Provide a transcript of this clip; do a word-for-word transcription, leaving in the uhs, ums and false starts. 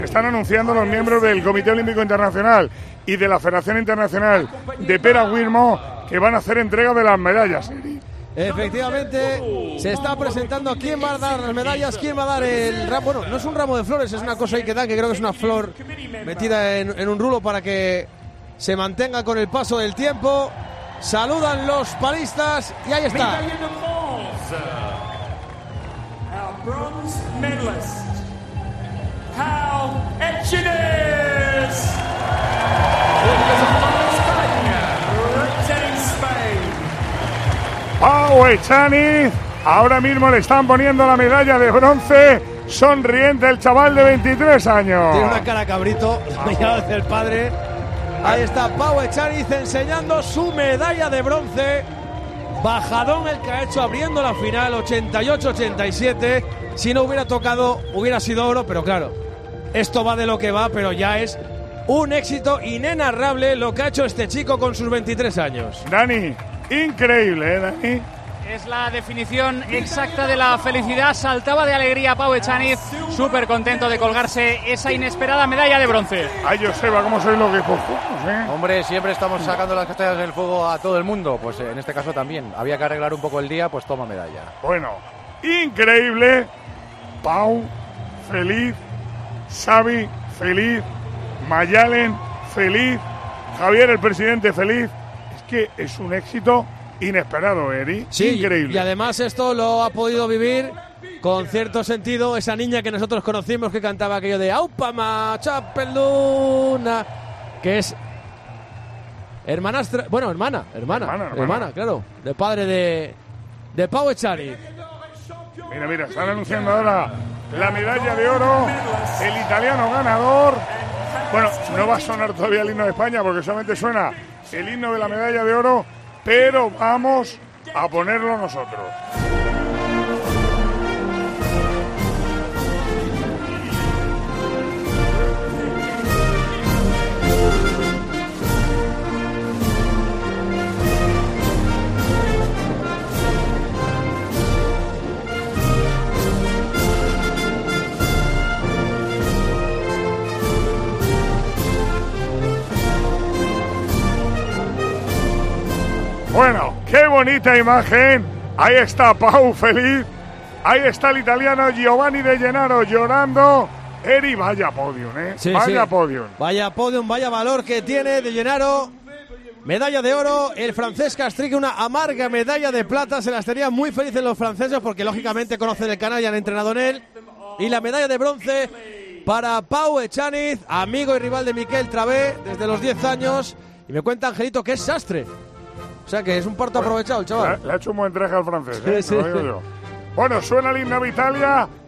Están anunciando los miembros del Comité Olímpico Internacional y de la Federación Internacional de Piragüismo que van a hacer entrega de las medallas, Eri. Efectivamente, se está presentando quién va a dar las medallas, quién va a dar el ramo. Bueno, no es un ramo de flores, es una cosa ahí que dan, que creo que es una flor metida en, en un rulo para que se mantenga con el paso del tiempo. Saludan los palistas y ahí está. Pau Echaniz, ahora mismo le están poniendo la medalla de bronce, sonriente el chaval de veintitrés años. Tiene una cara cabrito, mirado hacia el padre. Ahí está Pau Echaniz enseñando su medalla de bronce. Bajadón el que ha hecho abriendo la final, ochenta y ocho ochenta y siete. Si no hubiera tocado, hubiera sido oro, pero claro, esto va de lo que va, pero ya es un éxito inenarrable lo que ha hecho este chico con sus veintitrés años. Dani, increíble, ¿eh, Dani? Es la definición exacta de la felicidad. Saltaba de alegría Pau Echaniz, súper contento de colgarse esa inesperada medalla de bronce. Ay, Joseba, ¿cómo sois los viejos, eh? Hombre, siempre estamos sacando las castañas del fuego a todo el mundo. Pues en este caso también. Había que arreglar un poco el día, pues toma medalla. Bueno, increíble. Pau, feliz. Xavi, feliz. Mayalen, feliz. Javier, el presidente, feliz. Es que es un éxito inesperado, Eri. Sí, increíble. Y además esto lo ha podido vivir con cierto sentido esa niña que nosotros conocimos que cantaba aquello de Aupama, Chapeluna, que es hermanastra, bueno, hermana, hermana, hermana, hermana, hermana claro, de padre de, de Pau Echaniz. Mira, mira, están anunciando ahora la medalla de oro, el italiano ganador. Bueno, no va a sonar todavía el himno de España porque solamente suena el himno de la medalla de oro, pero vamos a ponerlo nosotros. Bueno, qué bonita imagen. Ahí está Pau feliz. Ahí está el italiano Giovanni De Gennaro llorando. Eri, vaya podium, ¿eh? Sí, vaya sí. podium. Vaya podium, vaya valor que tiene De Gennaro. Medalla de oro. El francés Castrique, una amarga medalla de plata. Se las estaría muy felices los franceses porque lógicamente conocen el canal y han entrenado en él. Y la medalla de bronce para Pau Echaniz, amigo y rival de Miquel Travé desde los diez años. Y me cuenta Angelito que es sastre. O sea que es un parto aprovechado el chaval. Le, le ha hecho un buen traje al francés, ¿eh? Sí, sí. Lo digo yo. Bueno, suena el himno de Italia.